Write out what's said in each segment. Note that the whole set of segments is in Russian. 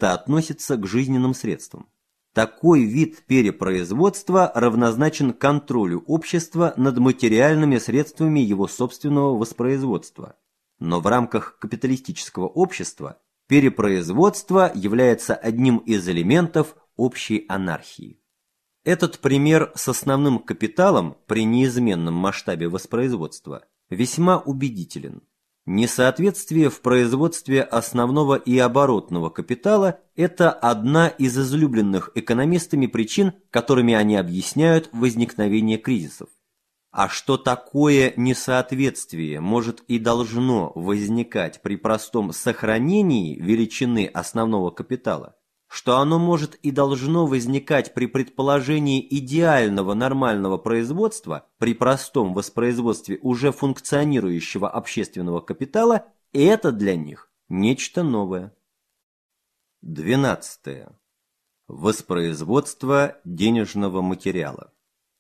это относится к жизненным средствам. Такой вид перепроизводства равнозначен контролю общества над материальными средствами его собственного воспроизводства. Но в рамках капиталистического общества перепроизводство является одним из элементов общей анархии. Этот пример с основным капиталом при неизменном масштабе воспроизводства весьма убедителен. Несоответствие в производстве основного и оборотного капитала – это одна из излюбленных экономистами причин, которыми они объясняют возникновение кризисов. А что такое несоответствие может и должно возникать при простом сохранении величины основного капитала, что оно может и должно возникать при предположении идеального нормального производства при простом воспроизводстве уже функционирующего общественного капитала, это для них нечто новое. 12. Воспроизводство денежного материала.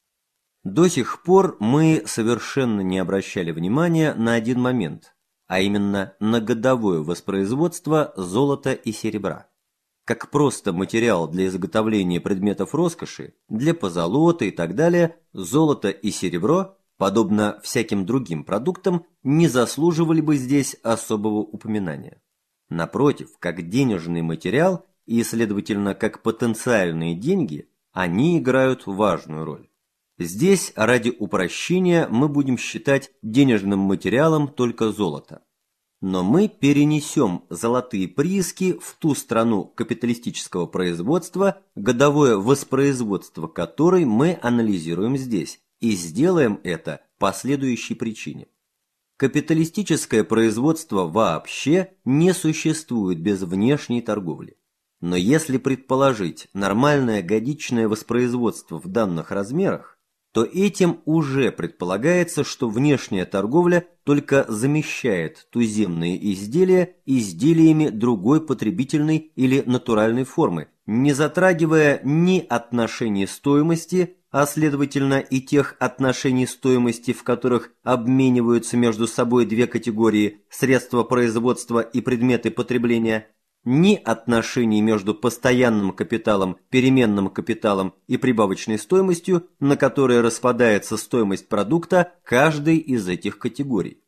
До сих пор мы совершенно не обращали внимания на один момент, а именно на годовое воспроизводство золота и серебра. Как просто материал для изготовления предметов роскоши, для позолоты и так далее, золото и серебро, подобно всяким другим продуктам, не заслуживали бы здесь особого упоминания. Напротив, как денежный материал и, следовательно, как потенциальные деньги, они играют важную роль. Здесь, ради упрощения, мы будем считать денежным материалом только золото. Но мы перенесем золотые прииски в ту страну капиталистического производства, годовое воспроизводство которой мы анализируем здесь, и сделаем это по следующей причине. Капиталистическое производство вообще не существует без внешней торговли. Но если предположить нормальное годичное воспроизводство в данных размерах, то этим уже предполагается, что внешняя торговля только замещает туземные изделия изделиями другой потребительной или натуральной формы, не затрагивая ни отношений стоимости, а следовательно и тех отношений стоимости, в которых обмениваются между собой две категории – средства производства и предметы потребления, ни отношений между постоянным капиталом, переменным капиталом и прибавочной стоимостью, на которые распадается стоимость продукта каждой из этих категорий.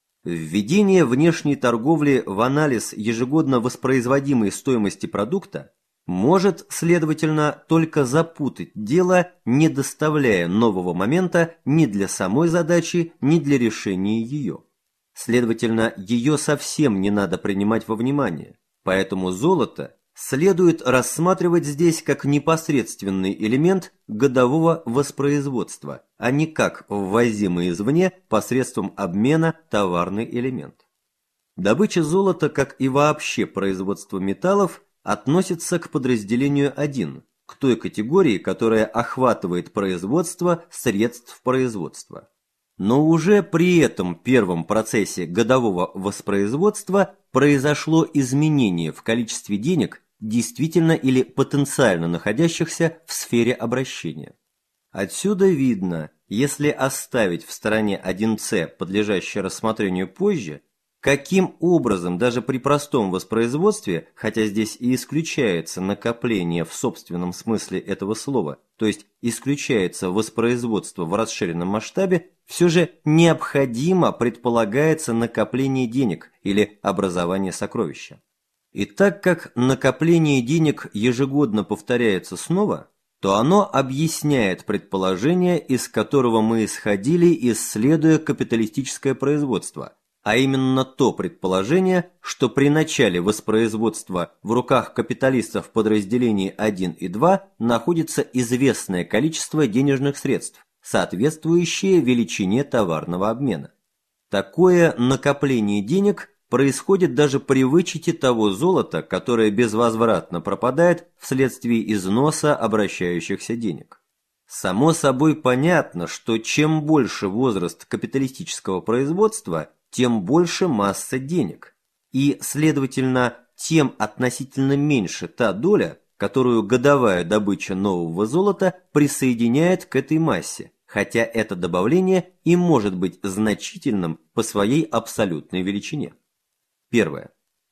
Введение внешней торговли в анализ ежегодно воспроизводимой стоимости продукта может, следовательно, только запутать дело, не доставляя нового момента ни для самой задачи, ни для решения ее. Следовательно, ее совсем не надо принимать во внимание. Поэтому золото следует рассматривать здесь как непосредственный элемент годового воспроизводства, а не как ввозимый извне посредством обмена товарный элемент. Добыча золота, как и вообще производство металлов, относится к подразделению 1, к той категории, которая охватывает производство средств производства. Но уже при этом первом процессе годового воспроизводства произошло изменение в количестве денег, действительно или потенциально находящихся в сфере обращения. Отсюда видно, если оставить в стороне 1С, подлежащее рассмотрению позже, каким образом даже при простом воспроизводстве, хотя здесь и исключается накопление в собственном смысле этого слова, то есть исключается воспроизводство в расширенном масштабе, все же необходимо предполагается накопление денег или образование сокровища. И так как накопление денег ежегодно повторяется снова, то оно объясняет предположение, из которого мы исходили, исследуя капиталистическое производство, а именно то предположение, что при начале воспроизводства в руках капиталистов подразделений 1 и 2 находится известное количество денежных средств, соответствующее величине товарного обмена. Такое накопление денег происходит даже при вычете того золота, которое безвозвратно пропадает вследствие износа обращающихся денег. Само собой понятно, что чем больше возраст капиталистического производства, тем больше масса денег, и, следовательно, тем относительно меньше та доля, которую годовая добыча нового золота присоединяет к этой массе, хотя это добавление и может быть значительным по своей абсолютной величине. Первое.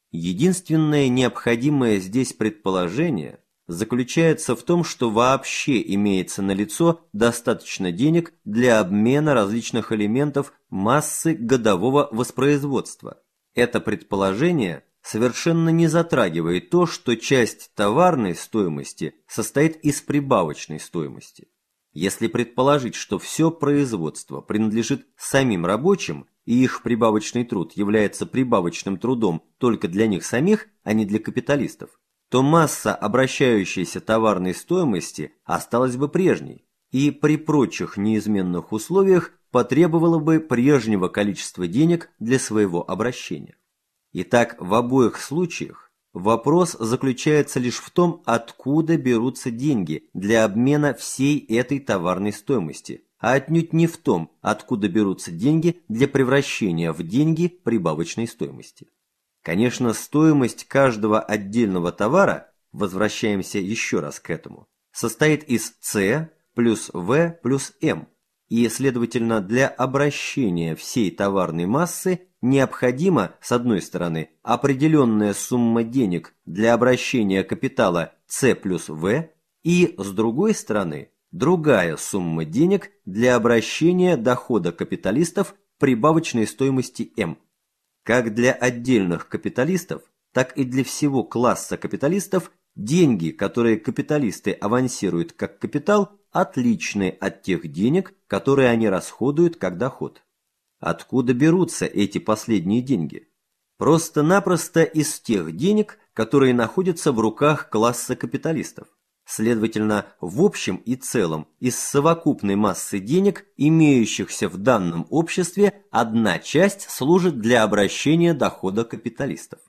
Единственное необходимое здесь предположение заключается в том, что вообще имеется налицо достаточно денег для обмена различных элементов массы годового воспроизводства. Это предположение совершенно не затрагивает то, что часть товарной стоимости состоит из прибавочной стоимости. Если предположить, что все производство принадлежит самим рабочим, и их прибавочный труд является прибавочным трудом только для них самих, а не для капиталистов, то масса обращающейся товарной стоимости осталась бы прежней, и при прочих неизменных условиях потребовала бы прежнего количества денег для своего обращения. Итак, в обоих случаях вопрос заключается лишь в том, откуда берутся деньги для обмена всей этой товарной стоимости, а отнюдь не в том, откуда берутся деньги для превращения в деньги прибавочной стоимости. Конечно, стоимость каждого отдельного товара, возвращаемся еще раз к этому, состоит из C плюс V плюс M, и, следовательно, для обращения всей товарной массы необходима, с одной стороны, определенная сумма денег для обращения капитала C плюс V, и, с другой стороны, другая сумма денег для обращения дохода капиталистов прибавочной стоимости M. Как для отдельных капиталистов, так и для всего класса капиталистов деньги, которые капиталисты авансируют как капитал, отличны от тех денег, которые они расходуют как доход. Откуда берутся эти последние деньги? Просто-напросто из тех денег, которые находятся в руках класса капиталистов. Следовательно, в общем и целом, из совокупной массы денег, имеющихся в данном обществе, одна часть служит для обращения дохода капиталистов.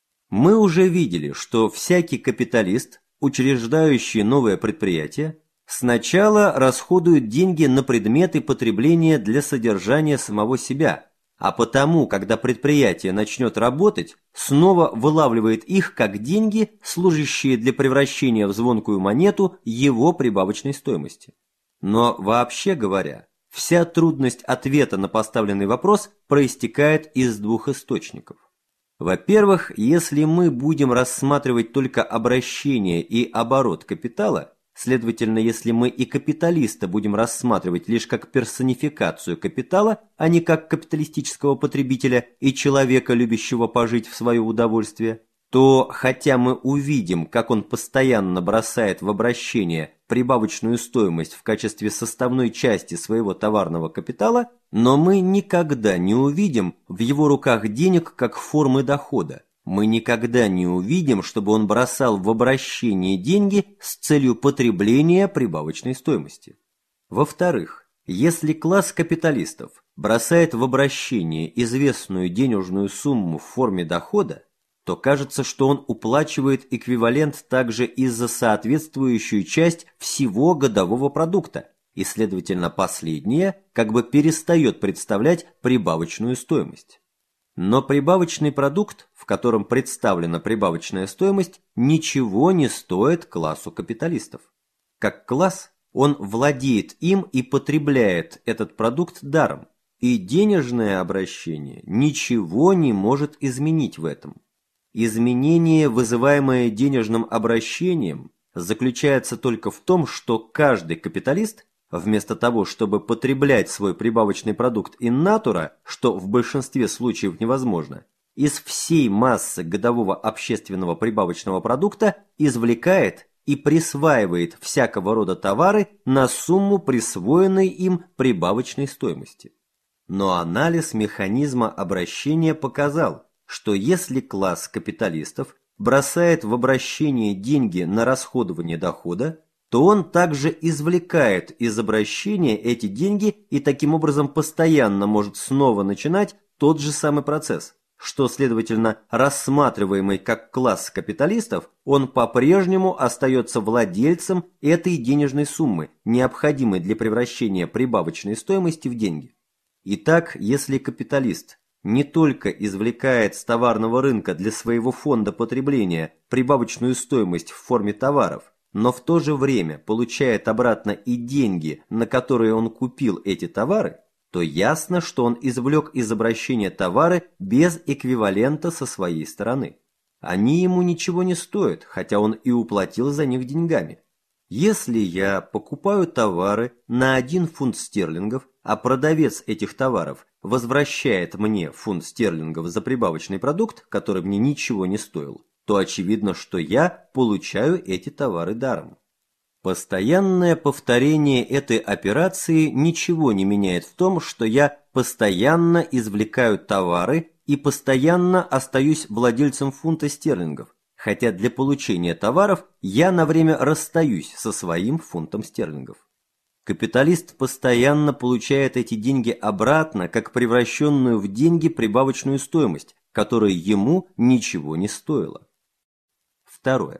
Мы уже видели, что всякий капиталист, учреждающий новое предприятие, сначала расходует деньги на предметы потребления для содержания самого себя, а потому, когда предприятие начнет работать, снова вылавливает их как деньги, служащие для превращения в звонкую монету его прибавочной стоимости. Но вообще говоря, вся трудность ответа на поставленный вопрос проистекает из двух источников. Во-первых, если мы будем рассматривать только обращение и оборот капитала, следовательно, если мы и капиталиста будем рассматривать лишь как персонификацию капитала, а не как капиталистического потребителя и человека, любящего пожить в свое удовольствие, то, хотя мы увидим, как он постоянно бросает в обращение прибавочную стоимость в качестве составной части своего товарного капитала, но мы никогда не увидим в его руках денег как формы дохода. Мы никогда не увидим, чтобы он бросал в обращение деньги с целью потребления прибавочной стоимости. Во-вторых, если класс капиталистов бросает в обращение известную денежную сумму в форме дохода, то кажется, что он уплачивает эквивалент также и за соответствующую часть всего годового продукта, и, следовательно, последнее как бы перестает представлять прибавочную стоимость. Но прибавочный продукт, в котором представлена прибавочная стоимость, ничего не стоит классу капиталистов. Как класс, он владеет им и потребляет этот продукт даром, и денежное обращение ничего не может изменить в этом. Изменение, вызываемое денежным обращением, заключается только в том, что каждый капиталист, вместо того, чтобы потреблять свой прибавочный продукт in natura, что в большинстве случаев невозможно, из всей массы годового общественного прибавочного продукта извлекает и присваивает всякого рода товары на сумму присвоенной им прибавочной стоимости. Но анализ механизма обращения показал, что если класс капиталистов бросает в обращение деньги на расходование дохода, то он также извлекает из обращения эти деньги и таким образом постоянно может снова начинать тот же самый процесс, что, следовательно, рассматриваемый как класс капиталистов, он по-прежнему остается владельцем этой денежной суммы, необходимой для превращения прибавочной стоимости в деньги. Итак, если капиталист не только извлекает с товарного рынка для своего фонда потребления прибавочную стоимость в форме товаров, но в то же время получает обратно и деньги, на которые он купил эти товары, то ясно, что он извлек из обращения товары без эквивалента со своей стороны. Они ему ничего не стоят, хотя он и уплатил за них деньгами. Если я покупаю товары на 1 фунт стерлингов, а продавец этих товаров возвращает мне фунт стерлингов за прибавочный продукт, который мне ничего не стоил, то очевидно, что я получаю эти товары даром. Постоянное повторение этой операции ничего не меняет в том, что я постоянно извлекаю товары и постоянно остаюсь владельцем фунта стерлингов, хотя для получения товаров я на время расстаюсь со своим фунтом стерлингов. Капиталист постоянно получает эти деньги обратно, как превращенную в деньги прибавочную стоимость, которая ему ничего не стоила. Второе.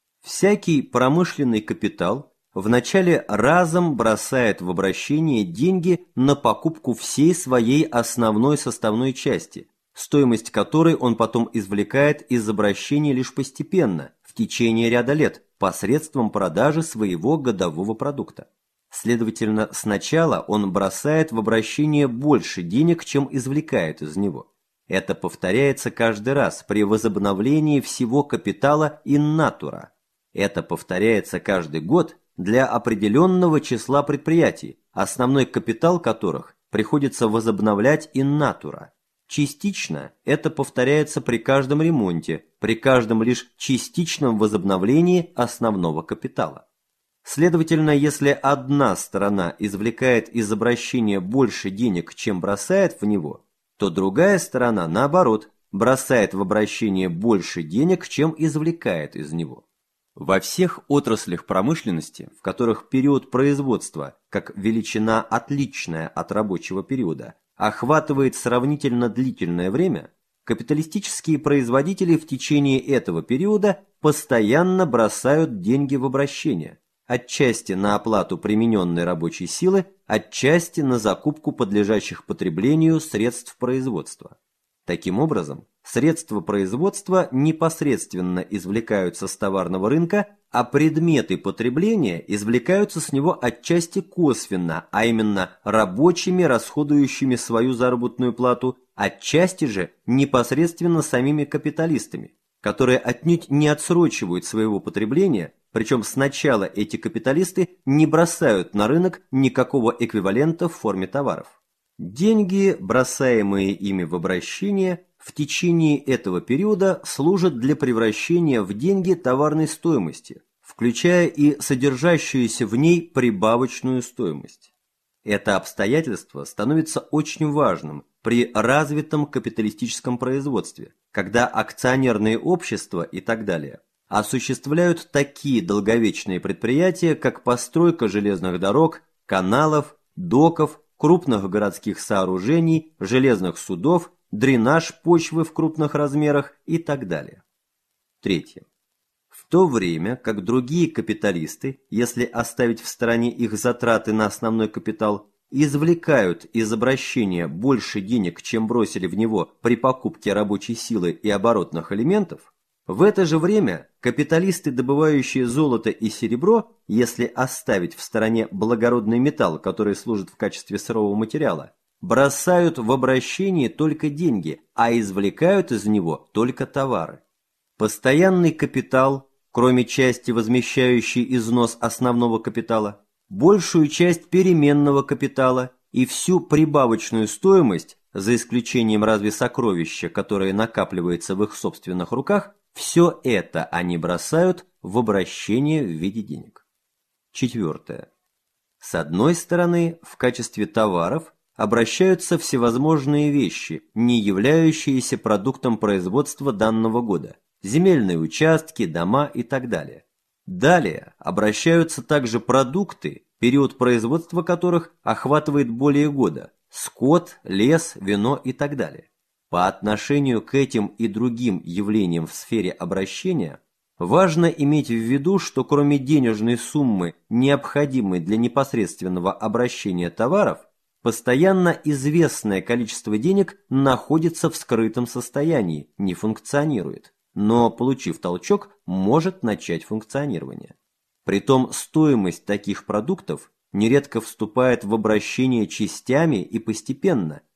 Всякий промышленный капитал вначале разом бросает в обращение деньги на покупку всей своей основной составной части, стоимость которой он потом извлекает из обращения лишь постепенно, в течение ряда лет, посредством продажи своего годового продукта. Следовательно, сначала он бросает в обращение больше денег, чем извлекает из него. Это повторяется каждый раз при возобновлении всего капитала in natura. Это повторяется каждый год для определенного числа предприятий, основной капитал которых приходится возобновлять in natura. Частично это повторяется при каждом ремонте, при каждом лишь частичном возобновлении основного капитала. Следовательно, если одна сторона извлекает из обращения больше денег, чем бросает в него, то другая сторона, наоборот, бросает в обращение больше денег, чем извлекает из него. Во всех отраслях промышленности, в которых период производства, как величина отличная от рабочего периода, охватывает сравнительно длительное время, капиталистические производители в течение этого периода постоянно бросают деньги в обращение, отчасти на оплату примененной рабочей силы, отчасти на закупку подлежащих потреблению средств производства. Таким образом, средства производства непосредственно извлекаются с товарного рынка, а предметы потребления извлекаются с него отчасти косвенно, а именно рабочими, расходующими свою заработную плату, отчасти же непосредственно самими капиталистами, которые отнюдь не отсрочивают своего потребления, причем сначала эти капиталисты не бросают на рынок никакого эквивалента в форме товаров. Деньги, бросаемые ими в обращение, в течение этого периода служат для превращения в деньги товарной стоимости, включая и содержащуюся в ней прибавочную стоимость. Это обстоятельство становится очень важным при развитом капиталистическом производстве, когда акционерные общества и так далее осуществляют такие долговечные предприятия, как постройка железных дорог, каналов, доков, крупных городских сооружений, железных судов, дренаж почвы в крупных размерах и так далее. Третье. В то время как другие капиталисты, если оставить в стороне их затраты на основной капитал, извлекают из обращения больше денег, чем бросили в него при покупке рабочей силы и оборотных элементов, в это же время капиталисты, добывающие золото и серебро, если оставить в стороне благородный металл, который служит в качестве сырого материала, бросают в обращение только деньги, а извлекают из него только товары. Постоянный капитал, кроме части, возмещающей износ основного капитала, большую часть переменного капитала и всю прибавочную стоимость, за исключением разве сокровища, которое накапливается в их собственных руках, все это они бросают в обращение в виде денег. Четвертое. С одной стороны, в качестве товаров обращаются всевозможные вещи, не являющиеся продуктом производства данного года, земельные участки, дома и так далее. Далее обращаются также продукты, период производства которых охватывает более года, скот, лес, вино и так далее. По отношению к этим и другим явлениям в сфере обращения важно иметь в виду, что кроме денежной суммы, необходимой для непосредственного обращения товаров, постоянно известное количество денег находится в скрытом состоянии, не функционирует, но, получив толчок, может начать функционирование. Притом стоимость таких продуктов нередко вступает в обращение частями и постепенно,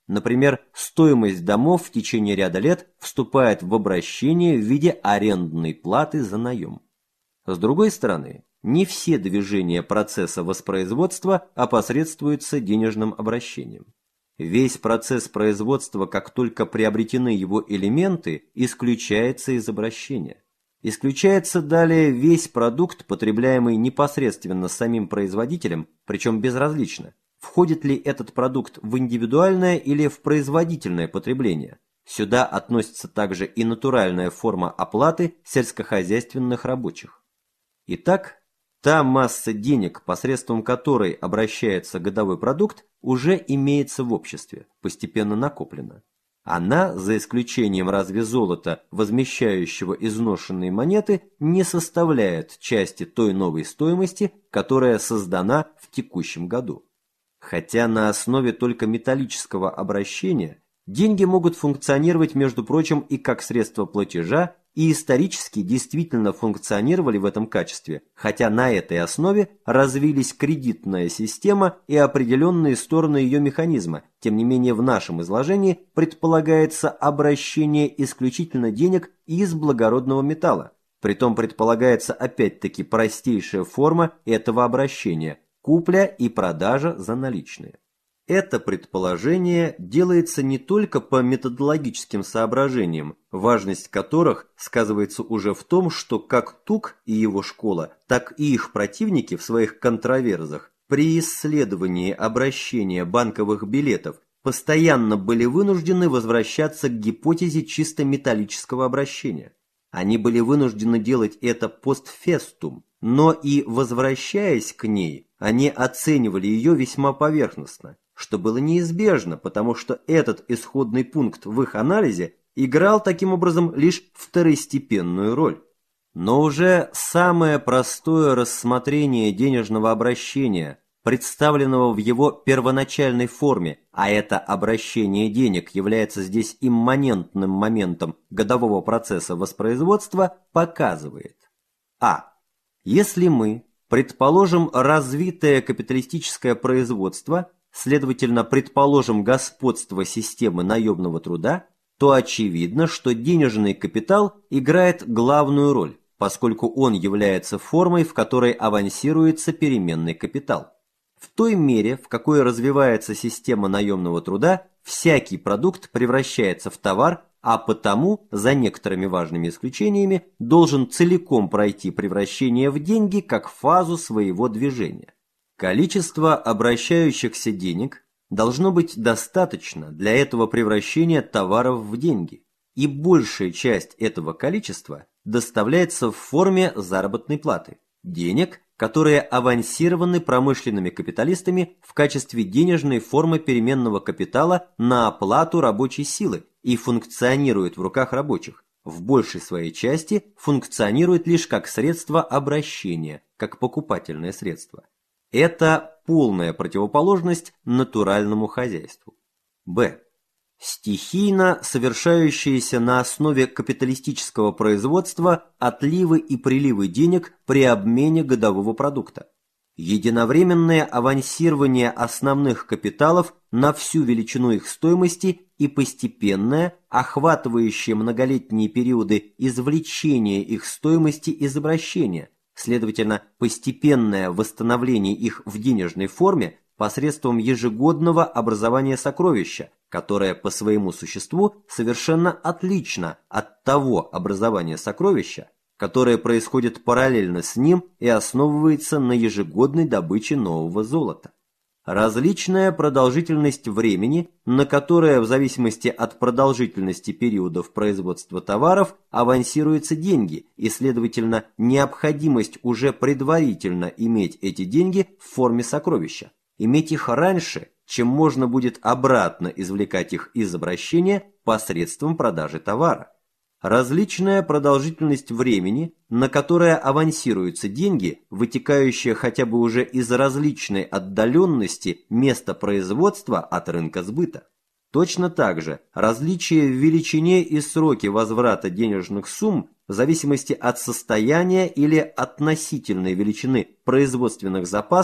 Например, стоимость домов в течение ряда лет вступает в обращение в виде арендной платы за наем. С другой стороны, не все движения процесса воспроизводства опосредствуются денежным обращением. Весь процесс производства, как только приобретены его элементы, исключается из обращения. Исключается далее весь продукт, потребляемый непосредственно самим производителем, причем безразлично, входит ли этот продукт в индивидуальное или в производительное потребление. Сюда относится также и натуральная форма оплаты сельскохозяйственных рабочих. Итак, та масса денег, посредством которой обращается годовой продукт, уже имеется в обществе, постепенно накоплена. Она, за исключением разве золота, возмещающего изношенные монеты, не составляет части той новой стоимости, которая создана в текущем году. Хотя на основе только металлического обращения деньги могут функционировать, между прочим, и как средство платежа, и исторически действительно функционировали в этом качестве, хотя на этой основе развились кредитная система и определенные стороны ее механизма, тем не менее в нашем изложении предполагается обращение исключительно денег из благородного металла. Притом предполагается опять-таки простейшая форма этого обращения – купля и продажа за наличные. Это предположение делается не только по методологическим соображениям, важность которых сказывается уже в том, что как Тук и его школа, так и их противники в своих контроверзах при исследовании обращения банковых билетов постоянно были вынуждены возвращаться к гипотезе чисто металлического обращения. Они были вынуждены делать это постфестум, но и возвращаясь к ней, они оценивали ее весьма поверхностно, что было неизбежно, потому что этот исходный пункт в их анализе играл таким образом лишь второстепенную роль. Но уже самое простое рассмотрение денежного обращения, представленного в его первоначальной форме, а это обращение денег является здесь имманентным моментом годового процесса воспроизводства, показывает: если мы предположим развитое капиталистическое производство, следовательно, предположим господство системы наемного труда, то очевидно, что денежный капитал играет главную роль, поскольку он является формой, в которой авансируется переменный капитал. В той мере, в какой развивается система наемного труда, всякий продукт превращается в товар, а потому, за некоторыми важными исключениями, должен целиком пройти превращение в деньги как фазу своего движения. Количество обращающихся денег должно быть достаточно для этого превращения товаров в деньги, и большая часть этого количества доставляется в форме заработной платы, денег, которые авансированы промышленными капиталистами в качестве денежной формы переменного капитала на оплату рабочей силы и функционируют в руках рабочих, в большей своей части функционирует лишь как средство обращения, как покупательное средство. Это полная противоположность натуральному хозяйству. Стихийно совершающиеся на основе капиталистического производства отливы и приливы денег при обмене годового продукта. Единовременное авансирование основных капиталов на всю величину их стоимости и постепенное, охватывающее многолетние периоды извлечения их стоимости из обращения, следовательно, постепенное восстановление их в денежной форме посредством ежегодного образования сокровища, которое по своему существу совершенно отлично от того образования сокровища, которое происходит параллельно с ним и основывается на ежегодной добыче нового золота. Различная продолжительность времени, на которое в зависимости от продолжительности периодов производства товаров авансируются деньги, и, следовательно, необходимость уже предварительно иметь эти деньги в форме сокровища, иметь их раньше, чем можно будет обратно извлекать их из обращения посредством продажи товара. Различная продолжительность времени, на которое авансируются деньги, вытекающая хотя бы уже из различной отдаленности места производства от рынка сбыта. Точно так же различие в величине и сроке возврата денежных сумм в зависимости от состояния или относительной величины производственных запасов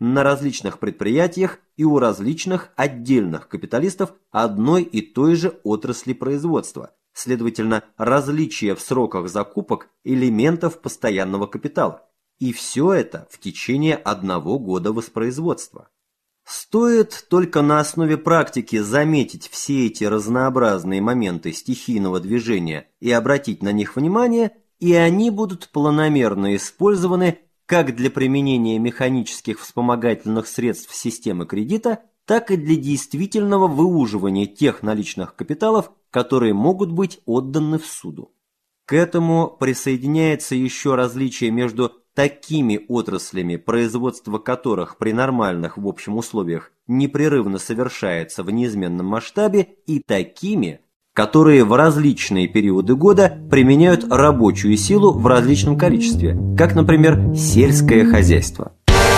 на различных предприятиях и у различных отдельных капиталистов одной и той же отрасли производства. Следовательно, различия в сроках закупок элементов постоянного капитала. И все это в течение одного года воспроизводства. Стоит только на основе практики заметить все эти разнообразные моменты стихийного движения и обратить на них внимание, и они будут планомерно использованы как для применения механических вспомогательных средств системы кредита, так и для действительного выуживания тех наличных капиталов, которые могут быть отданы в суду. К этому присоединяется еще различие между такими отраслями, производство которых при нормальных в общем условиях непрерывно совершается в неизменном масштабе, и такими, которые в различные периоды года применяют рабочую силу в различном количестве, как, например, сельское хозяйство.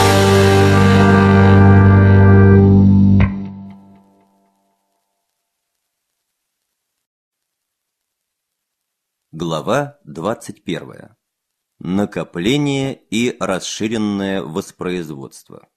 Глава 21. Накопление и расширенное воспроизводство.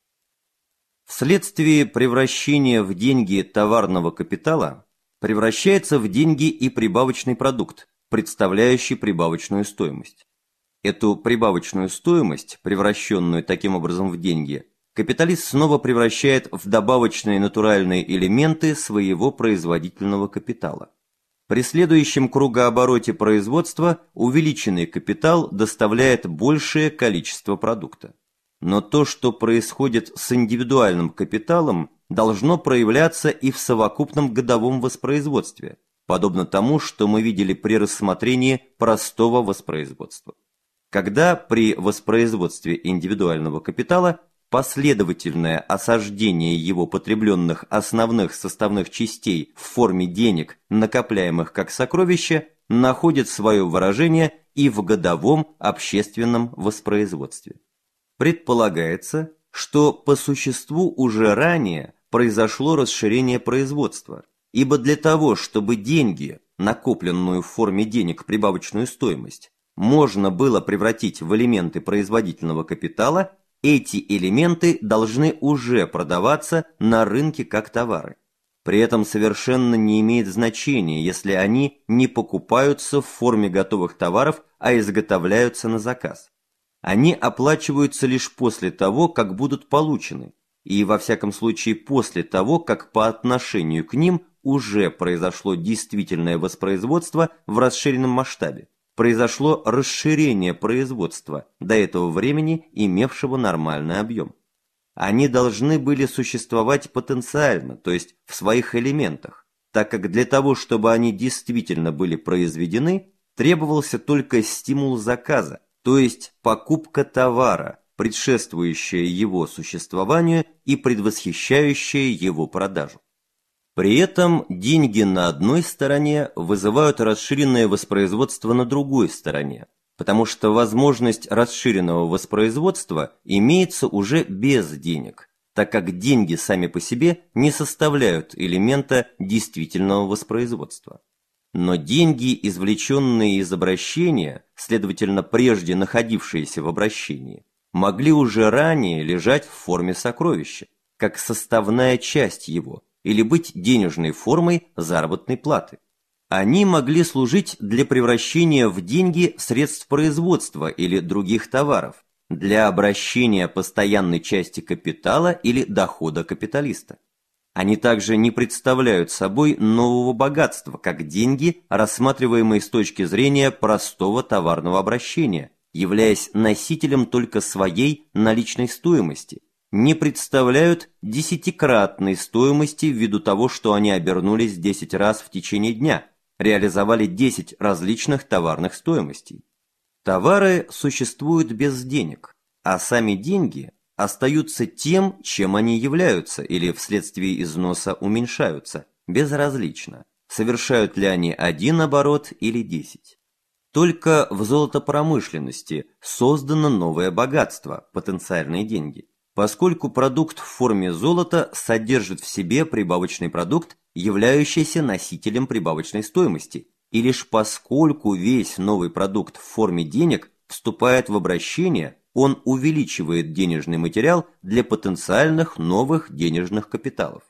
Вследствие превращения в деньги товарного капитала превращается в деньги и прибавочный продукт, представляющий прибавочную стоимость. Эту прибавочную стоимость, превращенную таким образом в деньги, капиталист снова превращает в добавочные натуральные элементы своего производительного капитала. При следующем кругообороте производства увеличенный капитал доставляет большее количество продукта. Но то, что происходит с индивидуальным капиталом, должно проявляться и в совокупном годовом воспроизводстве, подобно тому, что мы видели при рассмотрении простого воспроизводства. Когда при воспроизводстве индивидуального капитала последовательное осаждение его потребленных основных составных частей в форме денег, накопляемых как сокровища, находит свое выражение и в годовом общественном воспроизводстве. Предполагается, что по существу уже ранее произошло расширение производства, ибо для того, чтобы деньги, накопленную в форме денег прибавочную стоимость, можно было превратить в элементы производительного капитала, эти элементы должны уже продаваться на рынке как товары. При этом совершенно не имеет значения, если они не покупаются в форме готовых товаров, а изготовляются на заказ. Они оплачиваются лишь после того, как будут получены, и во всяком случае после того, как по отношению к ним уже произошло действительное воспроизводство в расширенном масштабе. Произошло расширение производства, до этого времени имевшего нормальный объем. Они должны были существовать потенциально, то есть в своих элементах, так как для того, чтобы они действительно были произведены, требовался только стимул заказа, то есть покупка товара, предшествующая его существованию и предвосхищающая его продажу. При этом деньги на одной стороне вызывают расширенное воспроизводство на другой стороне, потому что возможность расширенного воспроизводства имеется уже без денег, так как деньги сами по себе не составляют элемента действительного воспроизводства. Но деньги, извлеченные из обращения, следовательно, прежде находившиеся в обращении, могли уже ранее лежать в форме сокровища, как составная часть его, или быть денежной формой заработной платы. Они могли служить для превращения в деньги средств производства или других товаров, для обращения постоянной части капитала или дохода капиталиста. Они также не представляют собой нового богатства, как деньги, рассматриваемые с точки зрения простого товарного обращения, являясь носителем только своей наличной стоимости, не представляют десятикратной стоимости ввиду того, что они обернулись 10 раз в течение дня, реализовали 10 различных товарных стоимостей. Товары существуют без денег, а сами деньги остаются тем, чем они являются, или вследствие износа уменьшаются, безразлично, совершают ли они один оборот или 10. Только в золотопромышленности создано новое богатство, потенциальные деньги. Поскольку продукт в форме золота содержит в себе прибавочный продукт, являющийся носителем прибавочной стоимости, и лишь поскольку весь новый продукт в форме денег вступает в обращение, он увеличивает денежный материал для потенциальных новых денежных капиталов.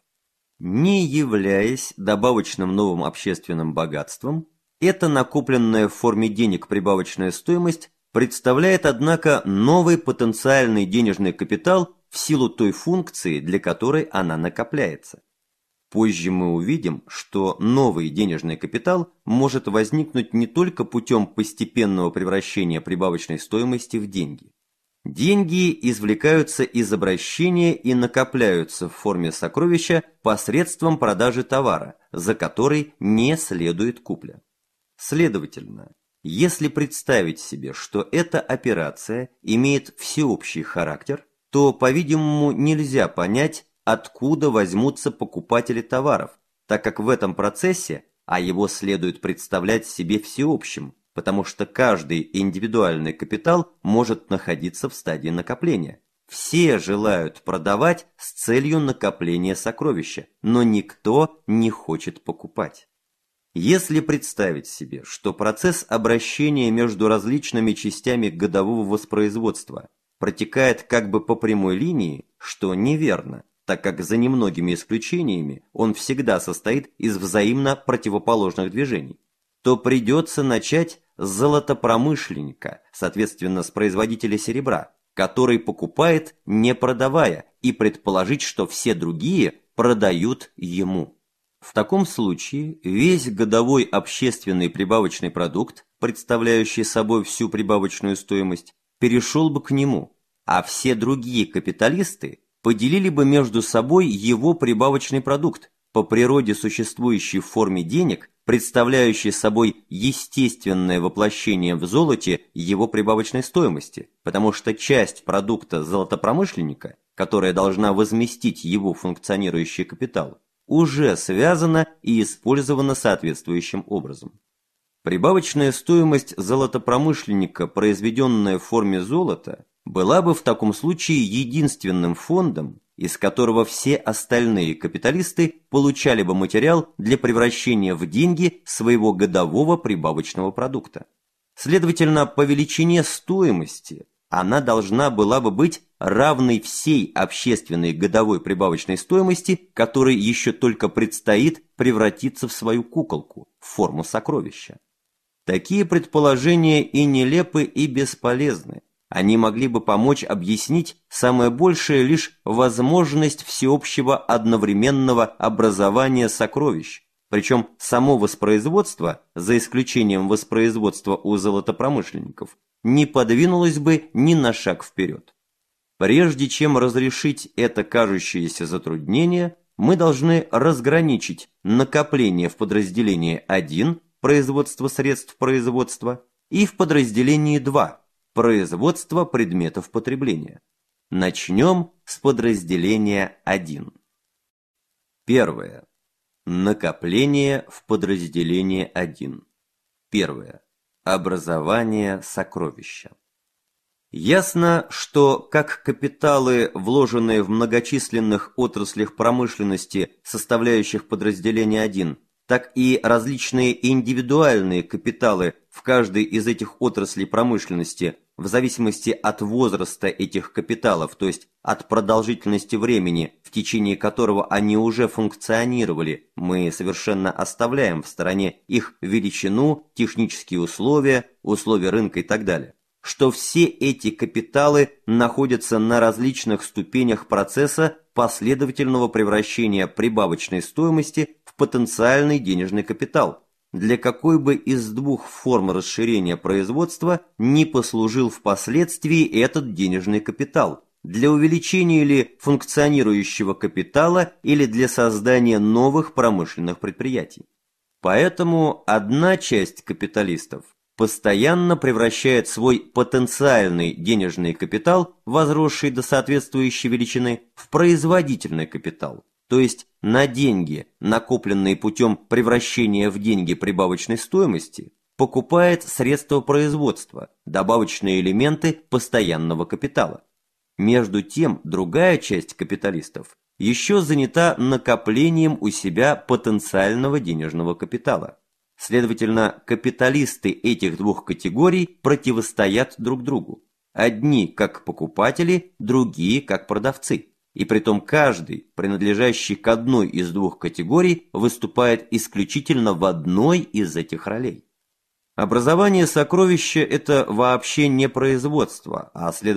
Не являясь добавочным новым общественным богатством, эта накопленная в форме денег прибавочная стоимость представляет, однако, новый потенциальный денежный капитал в силу той функции, для которой она накопляется. Позже мы увидим, что новый денежный капитал может возникнуть не только путем постепенного превращения прибавочной стоимости в деньги. Деньги извлекаются из обращения и накопляются в форме сокровища посредством продажи товара, за который не следует купля. Следовательно, если представить себе, что эта операция имеет всеобщий характер, то, по-видимому, нельзя понять, откуда возьмутся покупатели товаров, так как в этом процессе, а его следует представлять себе всеобщим, потому что каждый индивидуальный капитал может находиться в стадии накопления. Все желают продавать с целью накопления сокровища, но никто не хочет покупать. Если представить себе, что процесс обращения между различными частями годового воспроизводства протекает как бы по прямой линии, что неверно, так как за немногими исключениями он всегда состоит из взаимно противоположных движений, то придется начать с золотопромышленника, соответственно с производителя серебра, который покупает, не продавая, и предположить, что все другие продают ему. В таком случае весь годовой общественный прибавочный продукт, представляющий собой всю прибавочную стоимость, перешел бы к нему, а все другие капиталисты поделили бы между собой его прибавочный продукт, по природе существующий в форме денег, представляющий собой естественное воплощение в золоте его прибавочной стоимости, потому что часть продукта золотопромышленника, которая должна возместить его функционирующий капитал, уже связана и использована соответствующим образом. Прибавочная стоимость золотопромышленника, произведенная в форме золота, была бы в таком случае единственным фондом, из которого все остальные капиталисты получали бы материал для превращения в деньги своего годового прибавочного продукта. Следовательно, по величине стоимости она должна была бы быть равной всей общественной годовой прибавочной стоимости, которой еще только предстоит превратиться в свою куколку, в форму сокровища. Такие предположения и нелепы, и бесполезны. Они могли бы помочь объяснить самое большее лишь возможность всеобщего одновременного образования сокровищ, причем само воспроизводство, за исключением воспроизводства у золотопромышленников, не подвинулось бы ни на шаг вперед. Прежде чем разрешить это кажущееся затруднение, мы должны разграничить накопление в подразделении 1 производство средств производства и в подразделении 2 производство предметов потребления. Начнем с подразделения 1. Первое. Накопление в подразделении 1. Первое. Образование сокровища. Ясно, что как капиталы, вложенные в многочисленных отраслях промышленности, составляющих подразделение 1, так и различные индивидуальные капиталы в каждой из этих отраслей промышленности, в зависимости от возраста этих капиталов, то есть от продолжительности времени, в течение которого они уже функционировали, мы совершенно оставляем в стороне их величину, технические условия, условия рынка и так далее, что все эти капиталы находятся на различных ступенях процесса последовательного превращения прибавочной стоимости в потенциальный денежный капитал, для какой бы из двух форм расширения производства не послужил впоследствии этот денежный капитал, для увеличения или функционирующего капитала или для создания новых промышленных предприятий. Поэтому одна часть капиталистов постоянно превращает свой потенциальный денежный капитал, возросший до соответствующей величины, в производительный капитал, то есть на деньги, накопленные путем превращения в деньги прибавочной стоимости, покупает средства производства, добавочные элементы постоянного капитала. Между тем, другая часть капиталистов еще занята накоплением у себя потенциального денежного капитала. Следовательно, капиталисты этих двух категорий противостоят друг другу. одни как покупатели, другие как продавцы. И притом каждый, принадлежащий к одной из двух категорий, выступает исключительно в одной из этих ролей. Образование сокровища – это вообще не производство, а следовательно,